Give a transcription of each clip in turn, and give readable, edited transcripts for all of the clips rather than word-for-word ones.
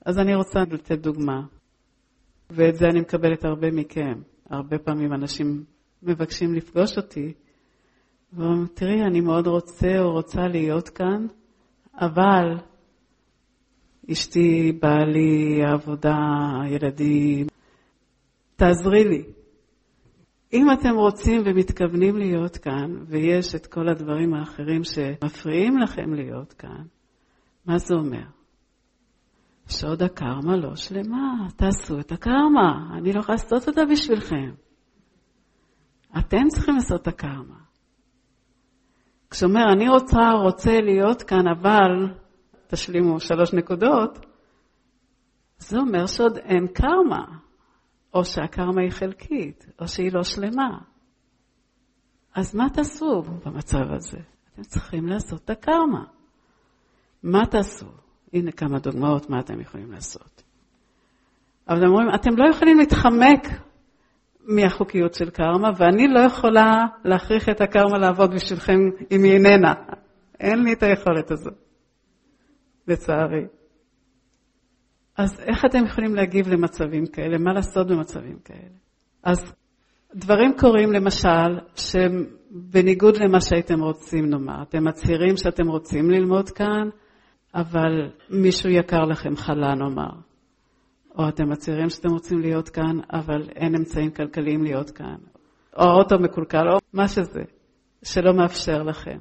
אז אני רוצה לתת דוגמה, ואת זה אני מקבלת הרבה מכם. הרבה פעמים אנשים מבקשים לפגוש אותי, ואומרים, תראי, אני מאוד רוצה או רוצה להיות כאן, אבל אשתי, בעלי, העבודה, הילדים, תעזרי לי. אם אתם רוצים ומתכוונים להיות כאן, ויש את כל הדברים האחרים שמפריעים לכם להיות כאן, מה זה אומר? שעוד הקרמה לא שלמה, תעשו את הקרמה, אני לא יכולה לעשות אותה בשבילכם. אתם צריכים לעשות את הקרמה. כשאומר, אני רוצה להיות כאן, אבל תשלימו 3 נקודות, זה אומר שעוד אין קרמה, או שהקרמה היא חלקית, או שהיא לא שלמה. אז מה תעשו במצב הזה? אתם צריכים לעשות את הקרמה. מה תעשו? הנה כמה דוגמאות מה אתם יכולים לעשות. אבל אתם אומרים, אתם לא יכולים להתחמק מהחוקיות של קרמה, ואני לא יכולה להכריח את הקרמה לעבוד בשבילכם אם היא איננה. אין לי את היכולת הזאת, לצערי. אז איך אתם יכולים להגיב למצבים כאלה? מה לעשות במצבים כאלה? אז דברים קורים למשל, שבניגוד למה שהייתם רוצים נאמר. אתם מצהירים שאתם רוצים ללמוד כאן, אבל מישהו יקר לכם חלה נאמר. או אתם מצהירים שאתם רוצים להיות כאן, אבל אין אמצעים כלכליים להיות כאן. או האוטו מקולקל, או מה שזה, שלא מאפשר לכם.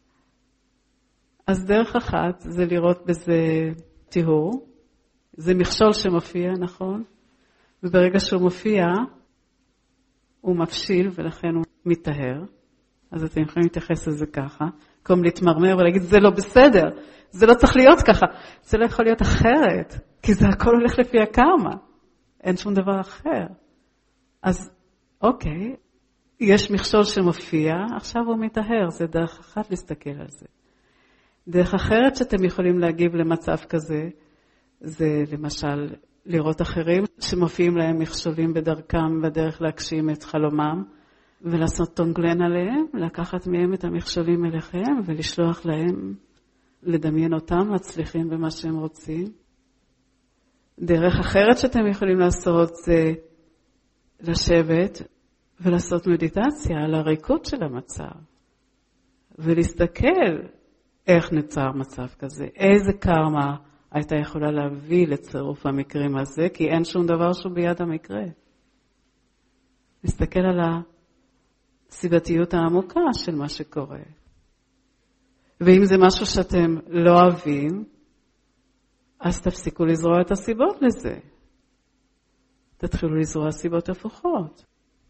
אז דרך אחת זה לראות בזה טיהור. זה מכשול שמופיע, נכון? וברגע שהוא מופיע, הוא מפשיל ולכן הוא מתאהר. אז אתם יכולים להתייחס לזה ככה. במקום להתמרמר ולהגיד, זה לא בסדר. זה לא צריך להיות ככה. זה לא יכול להיות אחרת. כי זה הכל הולך לפי הקרמה. אין שום דבר אחר. אז אוקיי, יש מכשול שמופיע, עכשיו הוא מתאהר. זה דרך אחת להסתכל על זה. דרך אחרת שאתם יכולים להגיב למצב כזה, זה למשל לראות אחרים שמופיעים להם מכשולים בדרכם, בדרך להגשים את חלומם, ולעשות טונגלן עליהם, לקחת מהם את המכשולים אליכם, ולשלוח להם, לדמיין אותם, מצליחים במה שהם רוצים. דרך אחרת שאתם יכולים לעשות זה לשבת ולעשות מדיטציה על הריקות של המצב, ולהסתכל איך נוצר מצב כזה, איזה קרמה הייתה יכולה להביא לצירוף המקרים הזה, כי אין שום דבר שהוא ביד המקרה. להסתכל על הסיבתיות העמוקה של מה שקורה. ואם זה משהו שאתם לא אוהבים, אז תפסיקו לזרוע את הסיבות לזה. תתחילו לזרוע סיבות הפוכות.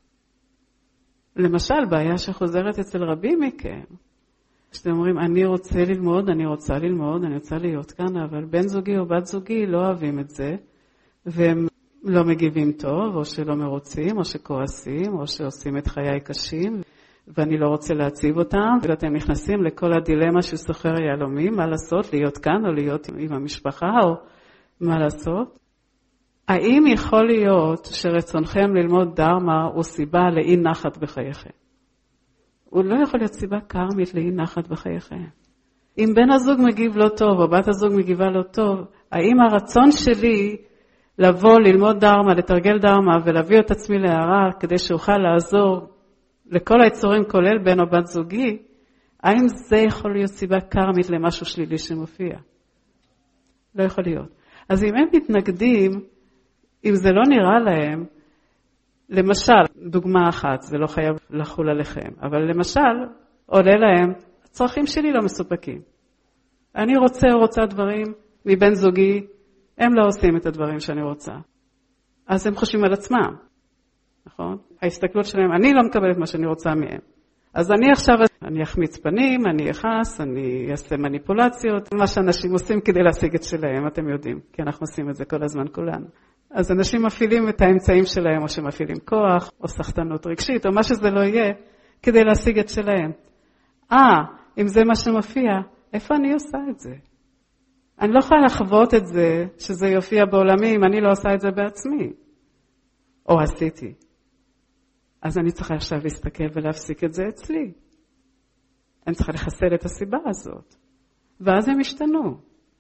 למשל, בעיה שחוזרת אצל רבים מכם, שאתם אומרים, אני רוצה ללמוד, אני רוצה ללמוד, אני רוצה להיות כאן, אבל בן זוגי או בת זוגי לא אוהבים את זה, והם לא מגיבים טוב, או שלא מרוצים, או שכועסים, או שעושים את חיי קשים, ואני לא רוצה להציב אותם, ואתם נכנסים לכל הדילמה של סוחר יהלומים, מה לעשות, להיות כאן או להיות עם המשפחה, או מה לעשות. האם יכול להיות שרצונכם ללמוד דרמה הוא סיבה לאי נחת בחייכם? הוא לא יכול להיות סיבה קרמית לאי נחת בחייכם. אם בן הזוג מגיב לא טוב, או בת הזוג מגיבה לא טוב, האם הרצון שלי לבוא, ללמוד דרמה, לתרגל דרמה, ולהביא את עצמי להערה, כדי שאוכל לעזור לכל היצורים, כולל בן או בת זוגי, האם זה יכול להיות סיבה קרמית למשהו שלילי שמופיע? לא יכול להיות. אז אם הם מתנגדים, אם זה לא נראה להם, למשל, דוגמה אחת, זה לא חייב לחול עליכם, אבל למשל, עולה להם, הצרכים שלי לא מסופקים. אני רוצה דברים מבן זוגי, הם לא עושים את הדברים שאני רוצה. אז הם חושבים על עצמם, נכון? ההסתכלות שלהם, אני לא מקבל את מה שאני רוצה מהם. אז אני עכשיו, אני אחמיץ פנים, אני אחס, אני אעשה מניפולציות, מה שאנשים עושים כדי להשיג את שלהם, אתם יודעים, כי אנחנו עושים את זה כל הזמן כולנו. אז אנשים מפעילים את האמצעים שלהם, או שמפעילים כוח, או סחטנות רגשית, או מה שזה לא יהיה, כדי להשיג את שלהם. אם זה מה שמופיע, איפה אני עושה את זה? אני לא יכולה לחוות את זה, שזה יופיע בעולמי, אם אני לא עושה את זה בעצמי. או עשיתי. אז אני צריכה עכשיו להסתכל ולהפסיק את זה אצלי. אני צריכה לחסל את הסיבה הזאת. ואז הם ישתנו.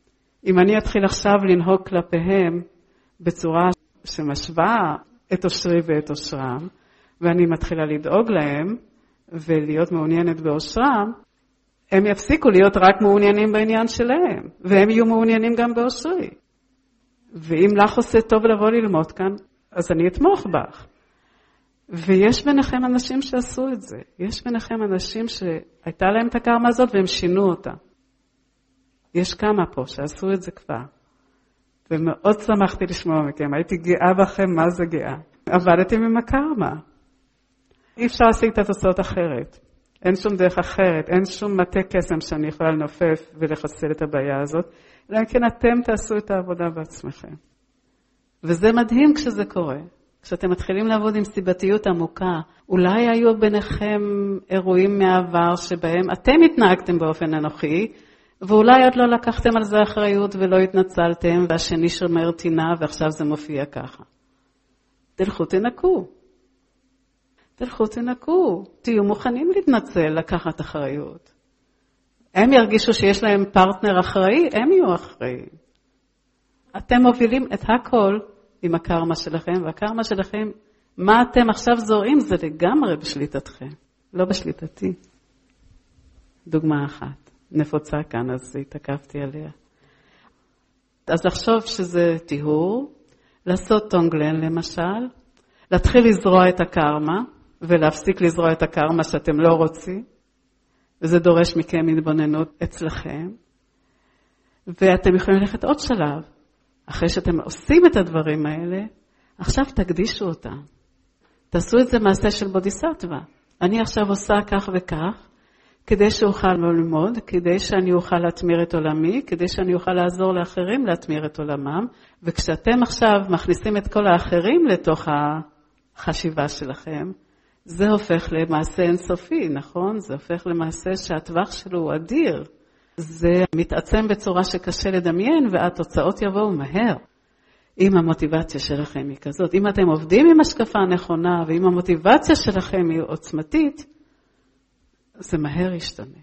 אם אני אתחיל עכשיו לנהוג כלפיהם בצורה שמשווה את אושרי ואת אושרם, ואני מתחילה לדאוג להם ולהיות מעוניינת באושרם, הם יפסיקו להיות רק מעוניינים בעניין שלהם, והם יהיו מעוניינים גם באושרי. ואם לך עושה טוב לבוא ללמוד כאן, אז אני אתמוך בך. ויש ביניכם אנשים שעשו את זה. יש ביניכם אנשים שהייתה להם את הקרמה הזאת והם שינו אותה. יש כמה פה שעשו את זה כבר. ומאוד שמחתי לשמוע מכם. הייתי גאה בכם, מה זה גאה? עבדתם עם הקרמה. אי אפשר להשיג את התוצאות אחרת. אין שום דרך אחרת. אין שום מטה קסם שאני יכולה לנופף ולחסל את הבעיה הזאת. אלא אם כן אתם תעשו את העבודה בעצמכם. וזה מדהים כשזה קורה. כשאתם מתחילים לעבוד עם סיבתיות עמוקה, אולי היו ביניכם אירועים מהעבר שבהם אתם התנהגתם באופן אנוכי, ואולי עוד לא לקחתם על זה אחריות ולא התנצלתם, והשני שומר טינה ועכשיו זה מופיע ככה. תלכו תנקו. תלכו תנקו. תהיו מוכנים להתנצל, לקחת אחריות. הם ירגישו שיש להם פרטנר אחראי, הם יהיו אחראיים. אתם מובילים את הכל עם הקרמה שלכם, והקרמה שלכם, מה אתם עכשיו זורעים, זה לגמרי בשליטתכם, לא בשליטתי. דוגמה אחת, נפוצה כאן, אז התעכבתי עליה. אז לחשוב שזה טיהור, לעשות טונגלן למשל, להתחיל לזרוע את הקרמה, ולהפסיק לזרוע את הקרמה שאתם לא רוצים, וזה דורש מכם התבוננות אצלכם, ואתם יכולים ללכת עוד שלב, אחרי שאתם עושים את הדברים האלה, עכשיו תקדישו אותם. תעשו את זה מעשה של בודיסטווה. אני עכשיו עושה כך וכך, כדי שאוכל ללמוד, כדי שאני אוכל להתמיר את עולמי, כדי שאני אוכל לעזור לאחרים להתמיר את עולמם, וכשאתם עכשיו מכניסים את כל האחרים לתוך החשיבה שלכם, זה הופך למעשה אינסופי, נכון? זה הופך למעשה שהטווח שלו הוא אדיר. זה מתעצם בצורה שקשה לדמיין, והתוצאות יבואו מהר. אם המוטיבציה שלכם היא כזאת, אם אתם עובדים עם השקפה נכונה, ואם המוטיבציה שלכם היא עוצמתית, זה מהר ישתנה.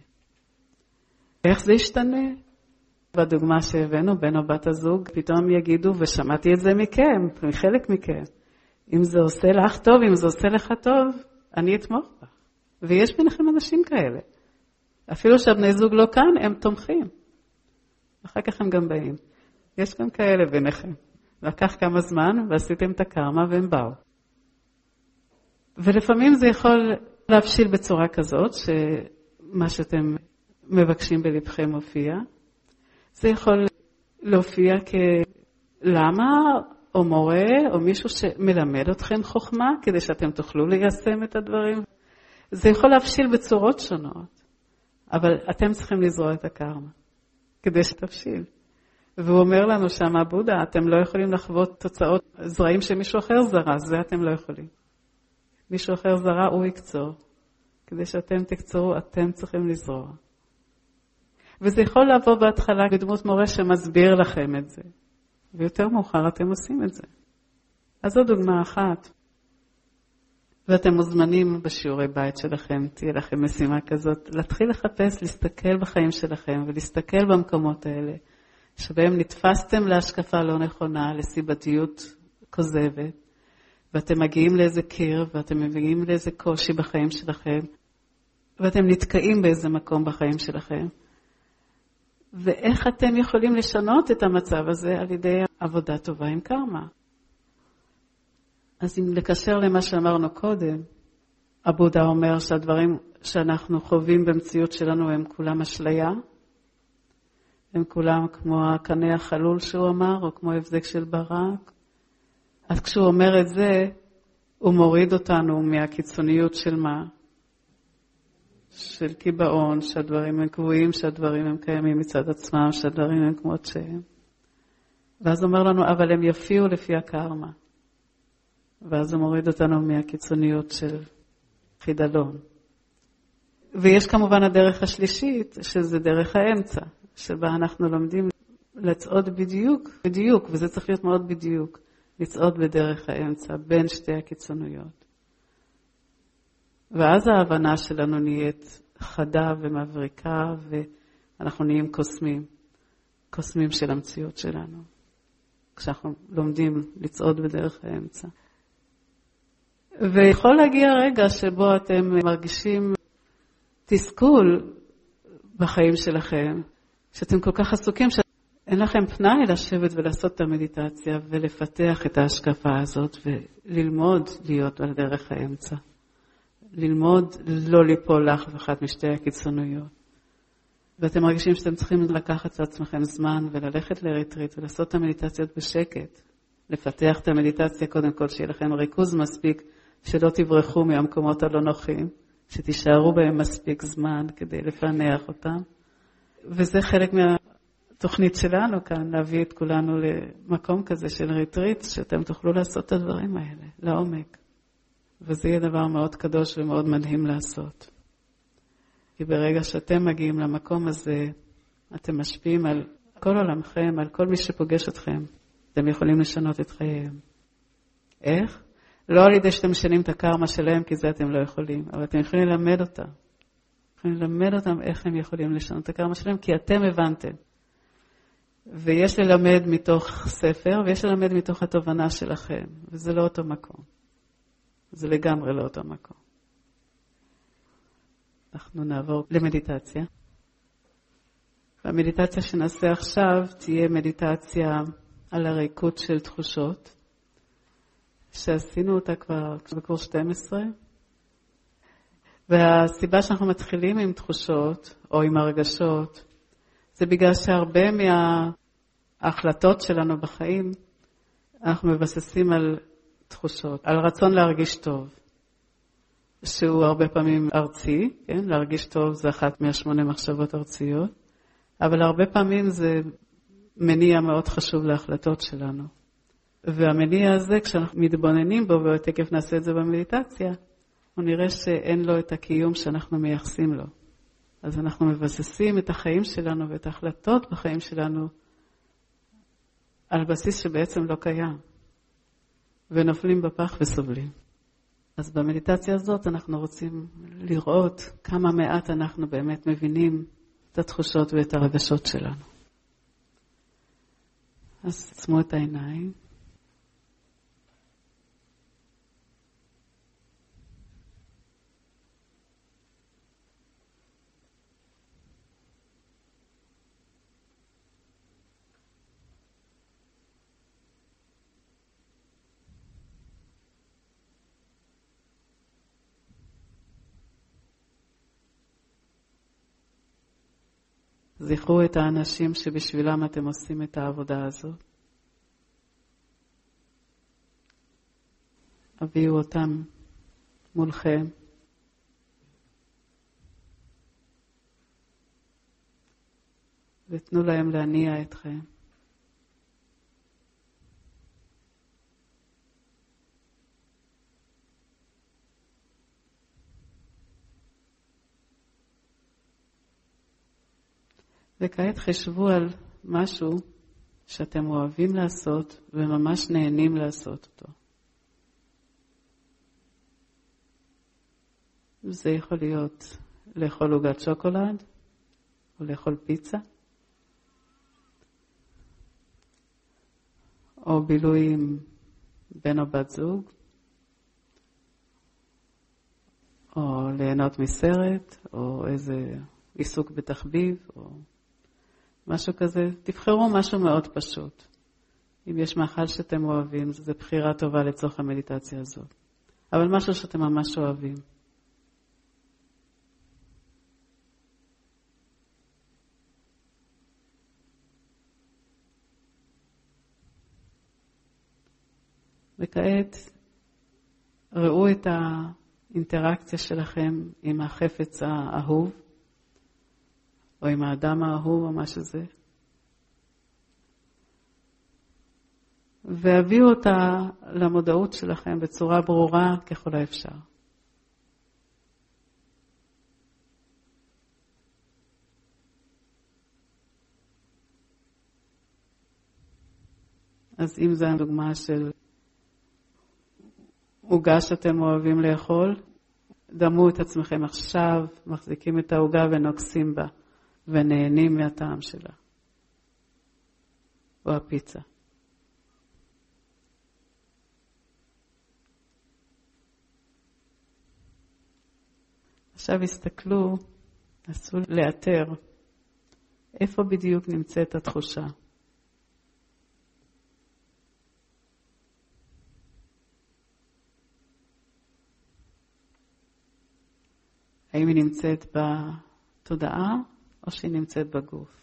איך זה ישתנה? בדוגמה שהבאנו, בן או בת הזוג, פתאום יגידו, ושמעתי את זה מכם, מחלק מכם, אם זה עושה לך טוב, אם זה עושה לך טוב, אני אתמוך בך. ויש ביניכם אנשים כאלה. אפילו שהבני זוג לא כאן, הם תומכים. אחר כך הם גם באים. יש גם כאלה ביניכם. לקח כמה זמן ועשיתם את הקרמה והם באו. ולפעמים זה יכול להבשיל בצורה כזאת, שמה שאתם מבקשים בלבכם מופיע. זה יכול להופיע כלמה או מורה או מישהו שמלמד אתכם חוכמה, כדי שאתם תוכלו ליישם את הדברים. זה יכול להבשיל בצורות שונות. אבל אתם צריכים לזרוע את הקרמה, כדי שתבשיל. והוא אומר לנו שם, בודה, אתם לא יכולים לחוות תוצאות זרעים שמישהו אחר זרע, זה אתם לא יכולים. מישהו אחר זרע, הוא יקצור. כדי שאתם תקצרו, אתם צריכים לזרוע. וזה יכול לבוא בהתחלה בדמות מורה שמסביר לכם את זה. ויותר מאוחר אתם עושים את זה. אז זו דוגמה אחת. ואתם מוזמנים בשיעורי בית שלכם, תהיה לכם משימה כזאת, להתחיל לחפש, להסתכל בחיים שלכם ולהסתכל במקומות האלה, שבהם נתפסתם להשקפה לא נכונה, לסיבתיות כוזבת, ואתם מגיעים לאיזה קיר, ואתם מגיעים לאיזה קושי בחיים שלכם, ואתם נתקעים באיזה מקום בחיים שלכם. ואיך אתם יכולים לשנות את המצב הזה על ידי עבודה טובה עם קרמה? אז אם לקשר למה שאמרנו קודם, הבודה אומר שהדברים שאנחנו חווים במציאות שלנו הם כולם אשליה, הם כולם כמו הקנה החלול שהוא אמר, או כמו הבזק של ברק. אז כשהוא אומר את זה, הוא מוריד אותנו מהקיצוניות של מה? של קיבעון, שהדברים הם קבועים, שהדברים הם קיימים מצד עצמם, שהדברים הם כמות שהם. ואז הוא אומר לנו, אבל הם יפיעו לפי הקרמה. ואז הוא מוריד אותנו מהקיצוניות של חידלון. ויש כמובן הדרך השלישית, שזה דרך האמצע, שבה אנחנו לומדים לצעוד בדיוק, וזה צריך להיות מאוד בדיוק, לצעוד בדרך האמצע, בין שתי הקיצוניות. ואז ההבנה שלנו נהיית חדה ומבריקה, ואנחנו נהיים קוסמים. קוסמים של המציאות שלנו, כשאנחנו לומדים לצעוד בדרך האמצע. ויכול להגיע רגע שבו אתם מרגישים תסכול בחיים שלכם, שאתם כל כך עסוקים שאין לכם פנאי לשבת ולעשות את המדיטציה ולפתח את ההשקפה הזאת וללמוד להיות על דרך האמצע. ללמוד לא ליפול לאחת ואחת משתי הקיצוניות. ואתם מרגישים שאתם צריכים לקחת לעצמכם זמן וללכת לריטריט ולעשות את המדיטציות בשקט. לפתח את המדיטציה קודם כל, שיהיה לכם ריכוז מספיק, שלא תברחו מהמקומות הלא נוחים, שתישארו בהם מספיק זמן כדי לפענח אותם. וזה חלק מהתוכנית שלנו כאן, להביא את כולנו למקום כזה של ריטריט, שאתם תוכלו לעשות את הדברים האלה, לעומק. וזה יהיה דבר מאוד קדוש ומאוד מדהים לעשות. כי ברגע שאתם מגיעים למקום הזה, אתם משפיעים על כל עולמכם, על כל מי שפוגש אתכם. אתם יכולים לשנות את חייהם. איך? לא על ידי שאתם משנים את הקרמה שלהם, כי זה אתם לא יכולים, אבל אתם יכולים ללמד אותם. יכולים ללמד אותם איך הם יכולים לשנות את הקרמה שלהם, כי אתם הבנתם. ויש ללמד מתוך ספר, ויש ללמד מתוך התובנה שלכם, וזה לא אותו מקום. זה לגמרי לא אותו מקום. אנחנו נעבור למדיטציה. והמדיטציה שנעשה עכשיו תהיה מדיטציה על הריקות של תחושות, שעשינו אותה כבר בקורס 12. והסיבה שאנחנו מתחילים עם תחושות או עם הרגשות, זה בגלל שהרבה מההחלטות שלנו בחיים, אנחנו מבססים על תחושות, על רצון להרגיש טוב. שהוא הרבה פעמים ארצי, כן? להרגיש טוב זה אחת מה8 מחשבות ארציות, אבל הרבה פעמים זה מניע מאוד חשוב להחלטות שלנו. והמניע הזה, כשאנחנו מתבוננים בו, ותכף נעשה את זה במדיטציה, הוא נראה שאין לו את הקיום שאנחנו מייחסים לו. אז אנחנו מבססים את החיים שלנו ואת ההחלטות בחיים שלנו על בסיס שבעצם לא קיים, ונופלים בפח וסובלים. אז במדיטציה הזאת אנחנו רוצים לראות כמה מעט אנחנו באמת מבינים את התחושות ואת הרגשות שלנו. אז עצמו את העיניים. זכרו את האנשים שבשבילם אתם עושים את העבודה הזאת. הביאו אותם מולכם. ותנו להם להניע אתכם. וכעת חשבו על משהו שאתם אוהבים לעשות וממש נהנים לעשות אותו. זה יכול להיות לאכול עוגת שוקולד או לאכול פיצה, או בילוי עם בן או בת זוג, או ליהנות מסרט, או איזה עיסוק בתחביב, או משהו כזה. תבחרו משהו מאוד פשוט. אם יש מאכל שאתם אוהבים, זו בחירה טובה לצורך המדיטציה הזאת. אבל משהו שאתם ממש אוהבים. וכעת ראו את האינטראקציה שלכם עם החפץ האהוב, או עם האדם האהוב או מה שזה. והביאו אותה למודעות שלכם בצורה ברורה ככל האפשר. אז אם זו הדוגמה של עוגה שאתם אוהבים לאכול, דמו את עצמכם עכשיו, מחזיקים את העוגה ונוקסים בה, ונהנים מהטעם שלה. או הפיצה. עכשיו הסתכלו, נסו לאתר איפה בדיוק נמצאת התחושה. האם היא נמצאת בתודעה או שהיא נמצאת בגוף?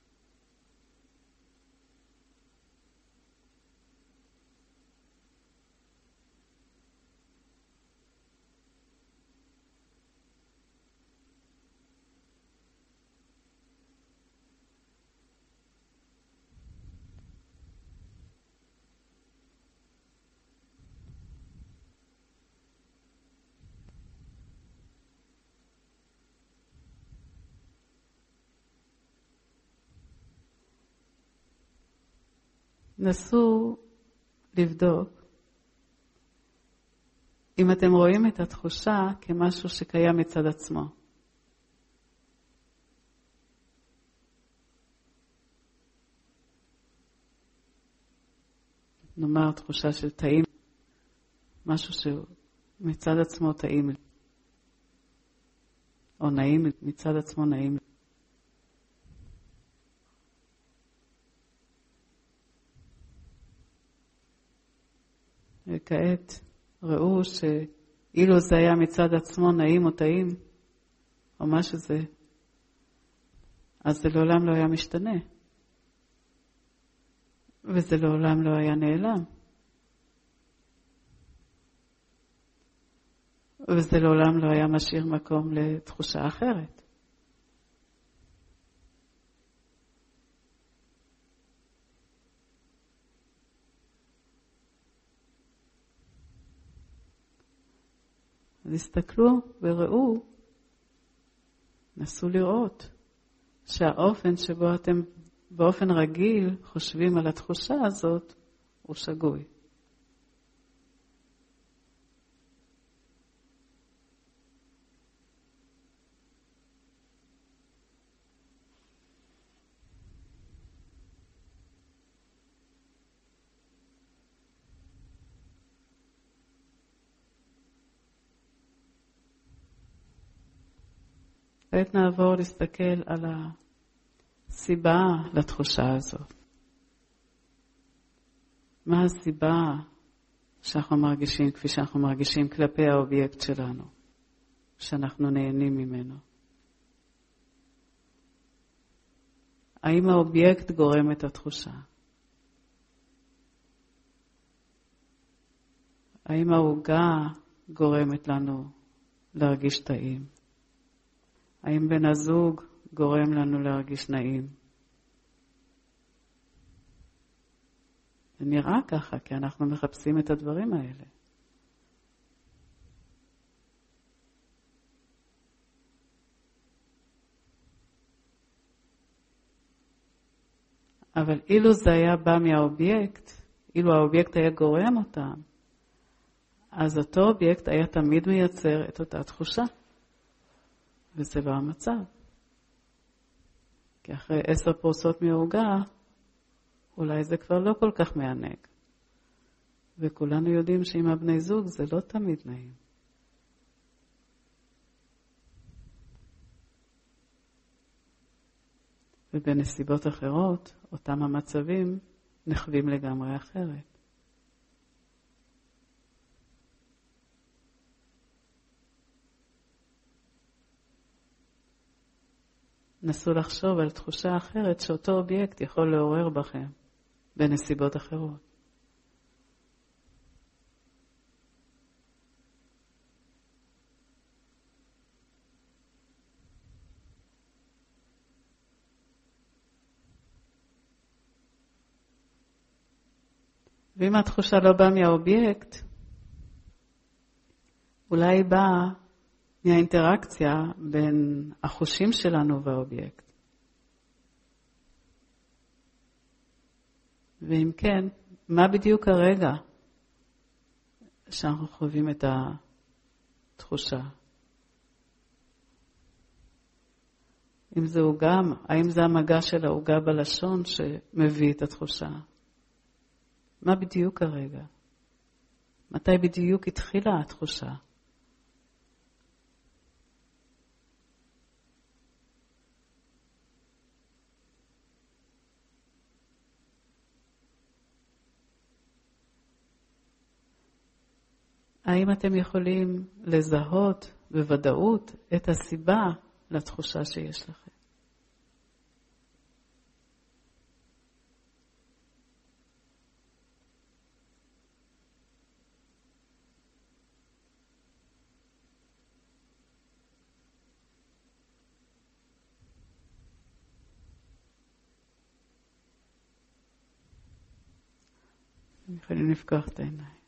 נסו לבדוק אם אתם רואים את התחושה כמשהו שקיים מצד עצמו. נאמר תחושה של טעים, משהו שמצד עצמו טעים לי, או נעים לי, מצד עצמו נעים לי. וכעת ראו שאילו זה היה מצד עצמו נעים או טעים, או מה שזה, אז זה לעולם לא היה משתנה. וזה לעולם לא היה נעלם. וזה לעולם לא היה משאיר מקום לתחושה אחרת. אז הסתכלו וראו, נסו לראות שהאופן שבו אתם באופן רגיל חושבים על התחושה הזאת הוא שגוי. כעת נעבור להסתכל על הסיבה לתחושה הזאת. מה הסיבה שאנחנו מרגישים כפי שאנחנו מרגישים כלפי האובייקט שלנו, שאנחנו נהנים ממנו? האם האובייקט גורם את התחושה? האם העוגה גורמת לנו להרגיש טעים? האם בן הזוג גורם לנו להרגיש נעים? זה נראה ככה, כי אנחנו מחפשים את הדברים האלה. אבל אילו זה היה בא מהאובייקט, אילו האובייקט היה גורם אותם, אז אותו אובייקט היה תמיד מייצר את אותה תחושה. וזה לא המצב. כי אחרי 10 פרוסות מהעוגה, אולי זה כבר לא כל כך מענג. וכולנו יודעים שעם הבני זוג זה לא תמיד נעים. ובנסיבות אחרות, אותם המצבים נחווים לגמרי אחרת. נסו לחשוב על תחושה אחרת שאותו אובייקט יכול לעורר בכם בנסיבות אחרות. ואם התחושה לא באה מהאובייקט, אולי היא באה מהאינטראקציה בין החושים שלנו והאובייקט. ואם כן, מה בדיוק הרגע שאנחנו חווים את התחושה? אם זה עוגה, האם זה המגע של העוגה בלשון שמביא את התחושה? מה בדיוק הרגע? מתי בדיוק התחילה התחושה? האם אתם יכולים לזהות בוודאות את הסיבה לתחושה שיש לכם? אתם יכולים לפקוח את העיניים.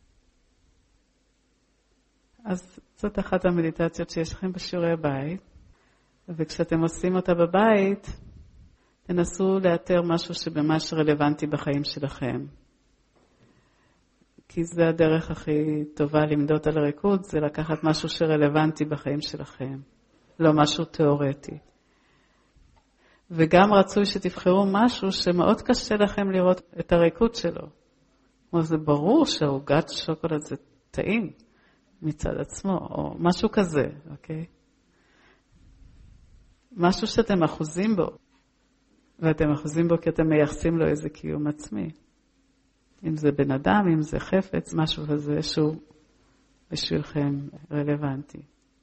אז זאת אחת המדיטציות שיש לכם בשיעורי הבית, וכשאתם עושים אותה בבית, תנסו לאתר משהו שממש רלוונטי בחיים שלכם. כי זה הדרך הכי טובה למדוד על הריקוד, זה לקחת משהו שרלוונטי בחיים שלכם, לא משהו תיאורטי. וגם רצוי שתבחרו משהו שמאוד קשה לכם לראות את הריקוד שלו. זה ברור שהעוגת שוקולד זה טעים. מצד עצמו, או משהו כזה, אוקיי? משהו שאתם אחוזים בו, ואתם אחוזים בו כי אתם מייחסים לו איזה קיום עצמי. אם זה בן אדם, אם זה חפץ, משהו כזה שהוא בשבילכם רלוונטי.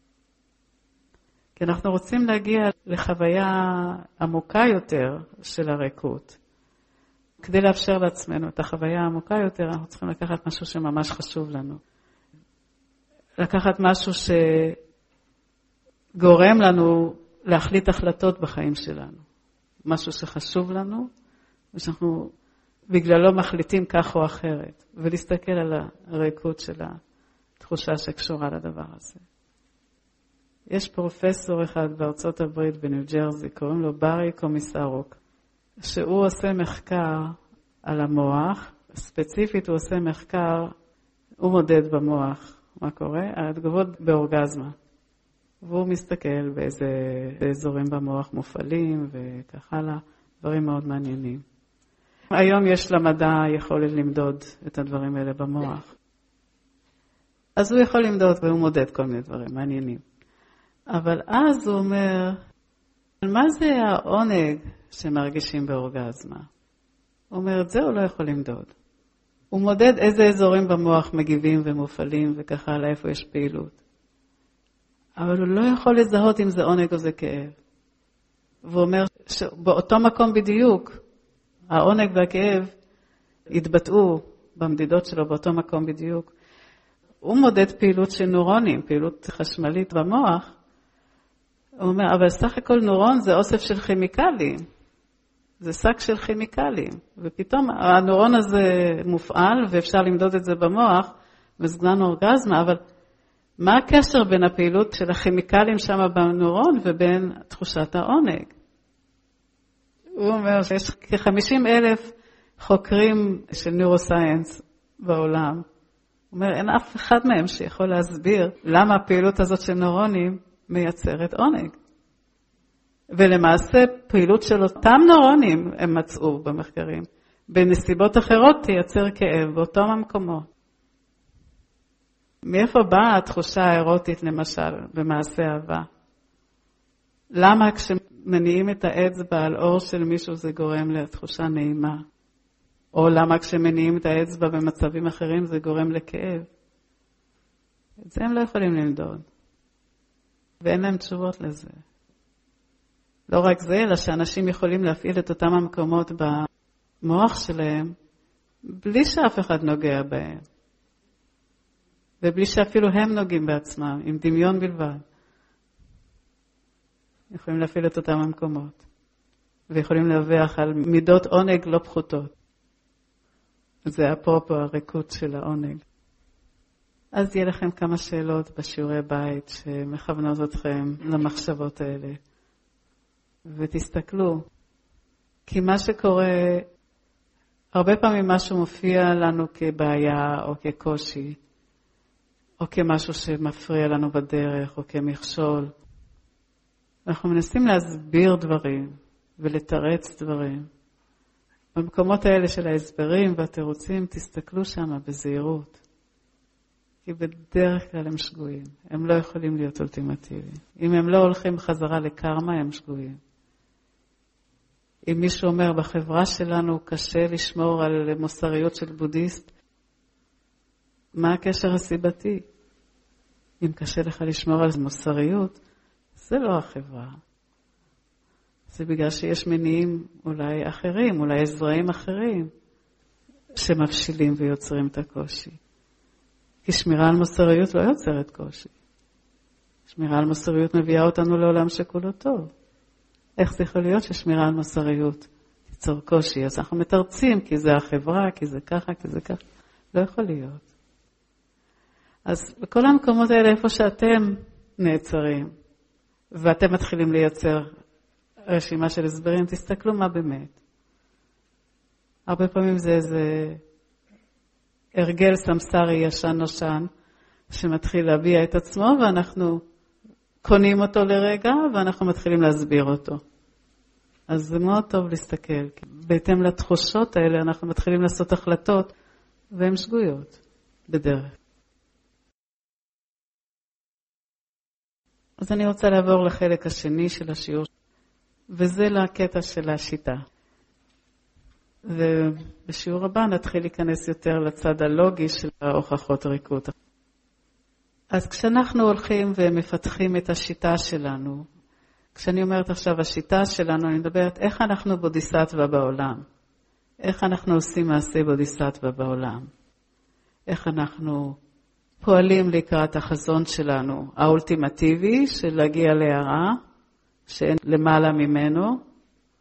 כי אנחנו רוצים להגיע לחוויה עמוקה יותר של הריקות. כדי לאפשר לעצמנו את החוויה העמוקה יותר, אנחנו צריכים לקחת משהו שממש חשוב לנו. לקחת משהו שגורם לנו להחליט החלטות בחיים שלנו. משהו שחשוב לנו, ושאנחנו בגללו מחליטים כך או אחרת, ולהסתכל על הריקות של התחושה שקשורה לדבר הזה. יש פרופסור אחד בארצות הברית בניו ג'רזי, קוראים לו ברי קומיסרוק, שהוא עושה מחקר על המוח, ספציפית הוא עושה מחקר, הוא מודד במוח, מה קורה? על התגובות באורגזמה. והוא מסתכל באיזה אזורים במוח מופעלים וכך הלאה, דברים מאוד מעניינים. היום יש למדע יכולת למדוד את הדברים האלה במוח. אז הוא יכול למדוד והוא מודד כל מיני דברים מעניינים. אבל אז הוא אומר, מה זה העונג שמרגישים באורגזמה? הוא אומר, את זה הוא לא יכול למדוד. הוא מודד איזה אזורים במוח מגיבים ומופעלים וככה על איפה יש פעילות. אבל הוא לא יכול לזהות אם זה עונג או זה כאב. והוא אומר שבאותו מקום בדיוק, העונג והכאב התבטאו במדידות שלו באותו מקום בדיוק. הוא מודד פעילות של נוירונים, פעילות חשמלית במוח. הוא אומר, אבל סך הכל נוירון זה אוסף של כימיקלים. זה שק של כימיקלים, ופתאום הנוירון הזה מופעל, ואפשר למדוד את זה במוח, בזמן אורגזמה, אבל מה הקשר בין הפעילות של הכימיקלים שם בנוירון, ובין תחושת העונג? הוא אומר שיש כ-50,000 חוקרים של נוירוסייאנס בעולם. הוא אומר, אין אף אחד מהם שיכול להסביר למה הפעילות הזאת של נוירונים מייצרת עונג. ולמעשה פעילות של אותם נוירונים הם מצאו במחקרים. בנסיבות אחרות תייצר כאב באותם המקומות. מאיפה באה התחושה האירוטית למשל במעשה אהבה? למה כשמניעים את האצבע על אור של מישהו זה גורם לתחושה נעימה? או למה כשמניעים את האצבע במצבים אחרים זה גורם לכאב? את זה הם לא יכולים למדוד. ואין להם תשובות לזה. לא רק זה, אלא שאנשים יכולים להפעיל את אותם המקומות במוח שלהם, בלי שאף אחד נוגע בהם. ובלי שאפילו הם נוגעים בעצמם, עם דמיון בלבד. יכולים להפעיל את אותם המקומות. ויכולים להרוויח על מידות עונג לא פחותות. זה אפרופו הריקות של העונג. אז יהיה לכם כמה שאלות בשיעורי בית שמכוונות אתכם למחשבות האלה. ותסתכלו, כי מה שקורה, הרבה פעמים משהו מופיע לנו כבעיה או כקושי, או כמשהו שמפריע לנו בדרך או כמכשול. אנחנו מנסים להסביר דברים ולתרץ דברים. במקומות האלה של ההסברים והתירוצים, תסתכלו שם בזהירות. כי בדרך כלל הם שגויים. הם לא יכולים להיות אולטימטיביים. אם הם לא הולכים חזרה לקרמה, הם שגויים. אם מישהו אומר בחברה שלנו קשה לשמור על מוסריות של בודהיסט, מה הקשר הסיבתי? אם קשה לך לשמור על מוסריות, זה לא החברה. זה בגלל שיש מניעים אולי אחרים, אולי זרעים אחרים, שמבשילים ויוצרים את הקושי. כי שמירה על מוסריות לא יוצרת קושי. שמירה על מוסריות מביאה אותנו לעולם שכולו טוב. איך זה יכול להיות ששמירה על מוסריות תיצור קושי? אז אנחנו מתרצים כי זה החברה, כי זה ככה, כי זה ככה. לא יכול להיות. אז בכל המקומות האלה, איפה שאתם נעצרים, ואתם מתחילים לייצר רשימה של הסברים, תסתכלו מה באמת. הרבה פעמים זה איזה הרגל סמסרי ישן נושן, שמתחיל להביע את עצמו, ואנחנו קונים אותו לרגע, ואנחנו מתחילים להסביר אותו. אז זה מאוד טוב להסתכל. בהתאם לתחושות האלה, אנחנו מתחילים לעשות החלטות, והן שגויות בדרך. אז אני רוצה לעבור לחלק השני של השיעור, וזה לקטע של השיטה. ובשיעור הבא נתחיל להיכנס יותר לצד הלוגי של ההוכחות הריקות. אז כשאנחנו הולכים ומפתחים את השיטה שלנו, כשאני אומרת עכשיו השיטה שלנו, אני מדברת איך אנחנו בודיסטווה בעולם. איך אנחנו עושים מעשה בודיסטווה בעולם. איך אנחנו פועלים לקראת החזון שלנו, האולטימטיבי של להגיע להערה, שאין למעלה ממנו,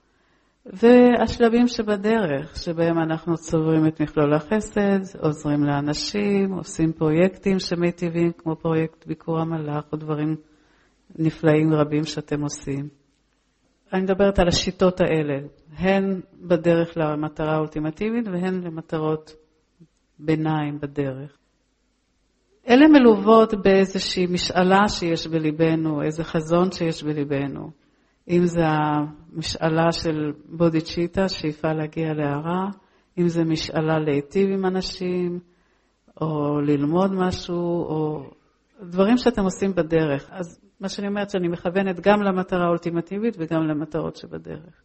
והשלבים שבדרך, שבהם אנחנו צוברים את מכלול החסד, עוזרים לאנשים, עושים פרויקטים שמיטיבים, כמו פרויקט ביקור המלאך, או דברים נפלאים רבים שאתם עושים. אני מדברת על השיטות האלה, הן בדרך למטרה האולטימטיבית, והן למטרות ביניים בדרך. אלה מלוות באיזושהי משאלה שיש בליבנו, איזה חזון שיש בליבנו. אם זה המשאלה של בודיצ'יטה, שאיפה להגיע להערה, אם זה משאלה להיטיב עם אנשים, או ללמוד משהו, או דברים שאתם עושים בדרך. אז מה שאני אומרת שאני מכוונת גם למטרה האולטימטיבית וגם למטרות שבדרך.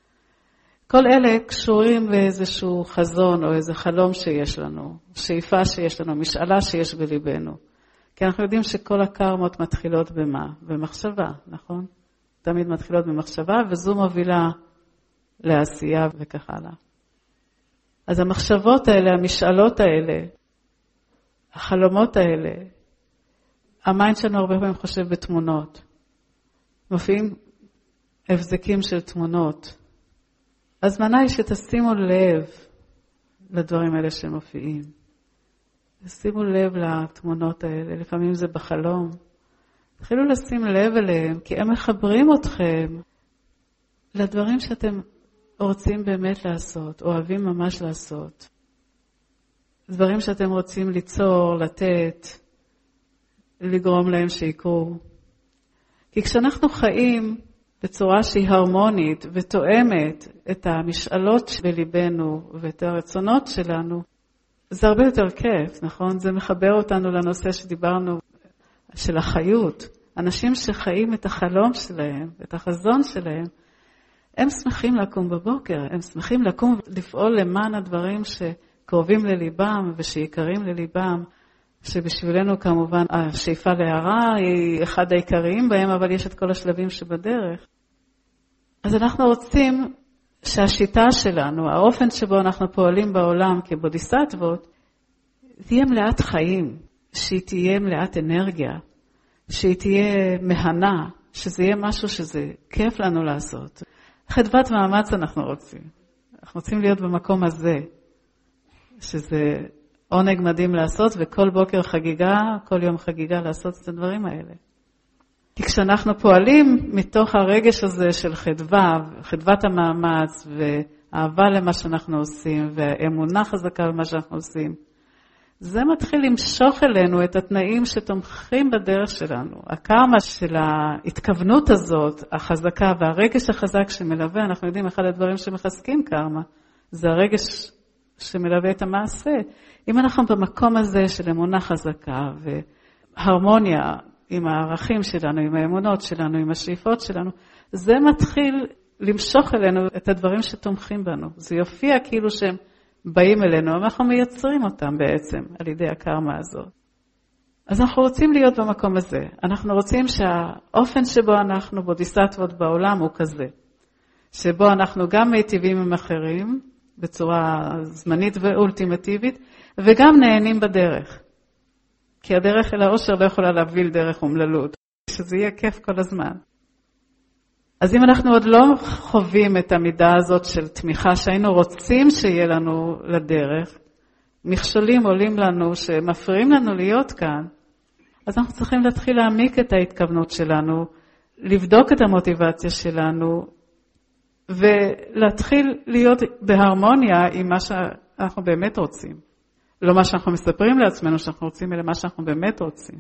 כל אלה קשורים באיזשהו חזון או איזה חלום שיש לנו, שאיפה שיש לנו, משאלה שיש בליבנו. כי אנחנו יודעים שכל הקרמות מתחילות במה? במחשבה, נכון? תמיד מתחילות במחשבה, וזו מובילה לעשייה וכך הלאה. אז המחשבות האלה, המשאלות האלה, החלומות האלה, המיינד שלנו הרבה פעמים חושב בתמונות. מופיעים הבזקים של תמונות. אז מנהי שתשימו לב לדברים האלה שמופיעים. תשימו לב לתמונות האלה, לפעמים זה בחלום. תתחילו לשים לב אליהם, כי הם מחברים אתכם לדברים שאתם רוצים באמת לעשות, אוהבים ממש לעשות. דברים שאתם רוצים ליצור, לתת, לגרום להם שיקרו. כי כשאנחנו חיים בצורה שהיא הרמונית ותואמת את המשאלות בליבנו ואת הרצונות שלנו, זה הרבה יותר כיף, נכון? זה מחבר אותנו לנושא שדיברנו של החיות. אנשים שחיים את החלום שלהם, את החזון שלהם, הם שמחים לקום בבוקר, הם שמחים לקום ולפעול למען הדברים שקרובים לליבם ושיקרים לליבם, שבשבילנו כמובן השאיפה להערה היא אחד העיקריים בהם, אבל יש את כל השלבים שבדרך. אז אנחנו רוצים שהשיטה שלנו, האופן שבו אנחנו פועלים בעולם כבודיסטוות, תהיה מלאת חיים, שהיא תהיה מלאת אנרגיה, שהיא תהיה מהנה, שזה יהיה משהו שזה כיף לנו לעשות. חדוות מאמץ אנחנו רוצים. אנחנו רוצים להיות במקום הזה, שזה עונג מדהים לעשות, וכל בוקר חגיגה, כל יום חגיגה לעשות את הדברים האלה. כי כשאנחנו פועלים מתוך הרגש הזה של חדוות המאמץ, ואהבה למה שאנחנו עושים, ואמונה חזקה למה שאנחנו עושים, זה מתחיל למשוך אלינו את התנאים שתומכים בדרך שלנו. הקרמה של ההתכוונות הזאת, החזקה והרגש החזק שמלווה, אנחנו יודעים אחד הדברים שמחזקים קרמה, זה הרגש שמלווה את המעשה. אם אנחנו במקום הזה של אמונה חזקה והרמוניה עם הערכים שלנו, עם האמונות שלנו, עם השאיפות שלנו, זה מתחיל למשוך אלינו את הדברים שתומכים בנו. זה יופיע כאילו שהם באים אלינו, אבל אנחנו מייצרים אותם בעצם על ידי הקרמה הזאת. אז אנחנו רוצים להיות במקום הזה. אנחנו רוצים שהאופן שבו אנחנו בודיסטוות בעולם הוא כזה. שבו אנחנו גם מיטיבים עם אחרים, בצורה זמנית ואולטימטיבית, וגם נהנים בדרך. כי הדרך אל האושר לא יכולה להוביל דרך אומללות, שזה יהיה כיף כל הזמן. אז אם אנחנו עוד לא חווים את המידה הזאת של תמיכה שהיינו רוצים שיהיה לנו לדרך, מכשולים עולים לנו שמפריעים לנו להיות כאן, אז אנחנו צריכים להתחיל להעמיק את ההתכוונות שלנו, לבדוק את המוטיבציה שלנו, ולהתחיל להיות בהרמוניה עם מה שאנחנו באמת רוצים. לא מה שאנחנו מספרים לעצמנו שאנחנו רוצים, אלא מה שאנחנו באמת רוצים.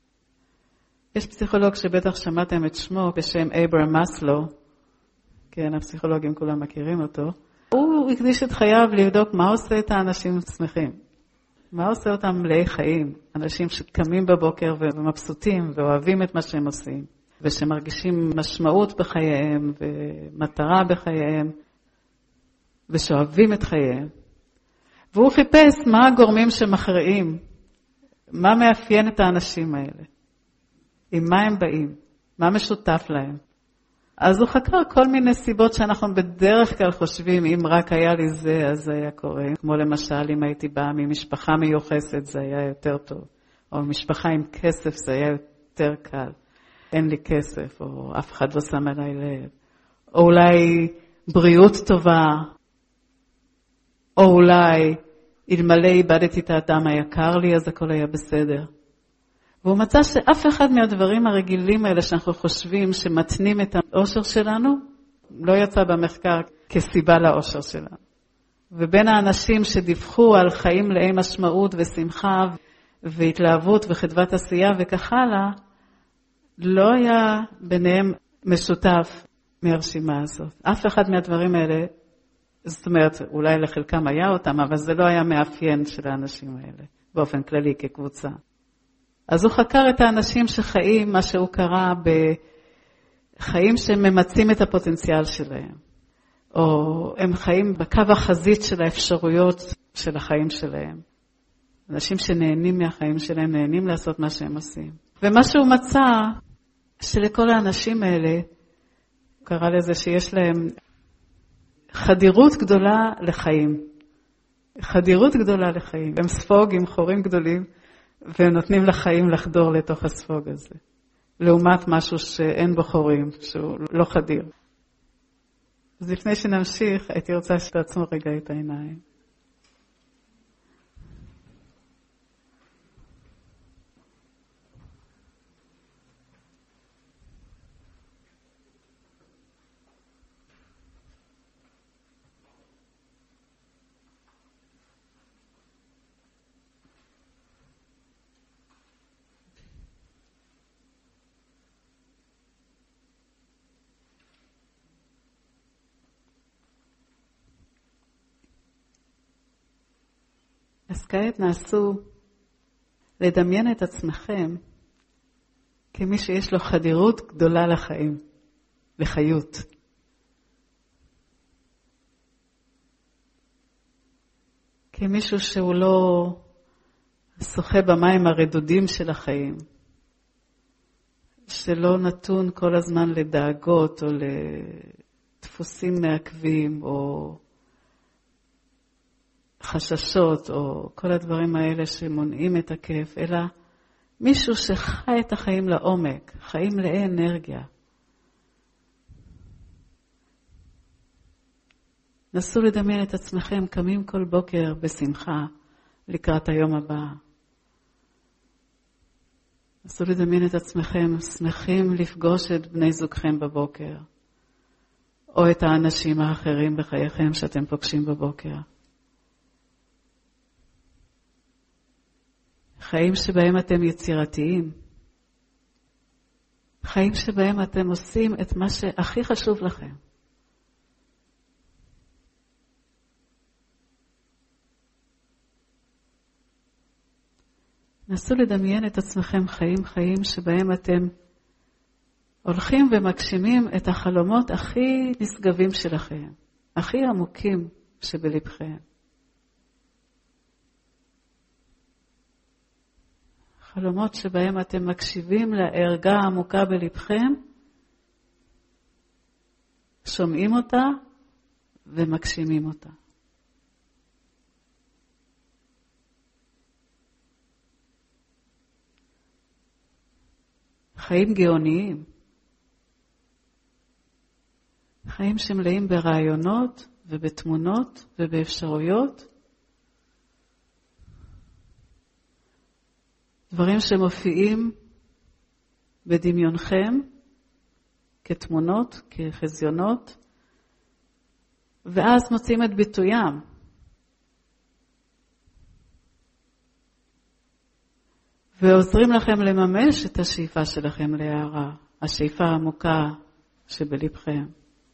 יש פסיכולוג שבטח שמעתם את שמו בשם אברהם מאסלו, כן, הפסיכולוגים כולם מכירים אותו. הוא הקדיש את חייו לבדוק מה עושה את האנשים שמחים. מה עושה אותם מלאי חיים? אנשים שקמים בבוקר ומבסוטים ואוהבים את מה שהם עושים. ושמרגישים משמעות בחייהם ומטרה בחייהם ושאוהבים את חייהם. והוא חיפש מה הגורמים שמכריעים, מה מאפיין את האנשים האלה, עם מה הם באים, מה משותף להם. אז הוא חקר כל מיני סיבות שאנחנו בדרך כלל חושבים, אם רק היה לי זה, אז זה היה קורה. כמו למשל, אם הייתי באה ממשפחה מיוחסת, זה היה יותר טוב. או משפחה עם כסף, זה היה יותר קל. אין לי כסף, או אף אחד לא שם עליי לב. או אולי בריאות טובה, או אולי אלמלא איבדתי את האדם היקר לי, אז הכל היה בסדר. והוא מצא שאף אחד מהדברים הרגילים האלה שאנחנו חושבים שמתנים את האושר שלנו, לא יצא במחקר כסיבה לאושר שלנו. ובין האנשים שדיווחו על חיים מלאי משמעות ושמחה והתלהבות וחדוות עשייה וכך הלאה, לא היה ביניהם משותף מהרשימה הזאת. אף אחד מהדברים האלה, זאת אומרת, אולי לחלקם היה אותם, אבל זה לא היה מאפיין של האנשים האלה, באופן כללי כקבוצה. אז הוא חקר את האנשים שחיים, מה שהוא קרא בחיים שממצים את הפוטנציאל שלהם, או הם חיים בקו החזית של האפשרויות של החיים שלהם. אנשים שנהנים מהחיים שלהם, נהנים לעשות מה שהם עושים. ומה שהוא מצא, שלכל האנשים האלה, הוא קרא לזה שיש להם חדירות גדולה לחיים. חדירות גדולה לחיים. הם ספוג עם חורים גדולים, והם נותנים לחיים לחדור לתוך הספוג הזה. לעומת משהו שאין בו חורים, שהוא לא חדיר. אז לפני שנמשיך, הייתי רוצה שתעצמו רגע את העיניים. אז כעת נעשו לדמיין את עצמכם כמי שיש לו חדירות גדולה לחיים, לחיות. כמישהו שהוא לא שוחה במים הרדודים של החיים, שלא נתון כל הזמן לדאגות או לדפוסים מעכבים או חששות או כל הדברים האלה שמונעים את הכיף, אלא מישהו שחי את החיים לעומק, חיים מלאי אנרגיה. נסו לדמיין את עצמכם קמים כל בוקר בשמחה לקראת היום הבא. נסו לדמיין את עצמכם שמחים לפגוש את בני זוגכם בבוקר, או את האנשים האחרים בחייכם שאתם פוגשים בבוקר. חיים שבהם אתם יצירתיים. חיים שבהם אתם עושים את מה שהכי חשוב לכם. נסו לדמיין את עצמכם חיים שבהם אתם הולכים ומגשימים את החלומות הכי נשגבים שלכם, הכי עמוקים שבלבכם. חלומות שבהם אתם מקשיבים לערגה העמוקה בלבכם, שומעים אותה ומגשימים אותה. חיים גאוניים. חיים שמלאים ברעיונות ובתמונות ובאפשרויות. דברים שמופיעים בדמיונכם כתמונות, כחזיונות, ואז מוצאים את ביטוים. ועוזרים לכם לממש את השאיפה שלכם להערה, השאיפה העמוקה שבלבכם.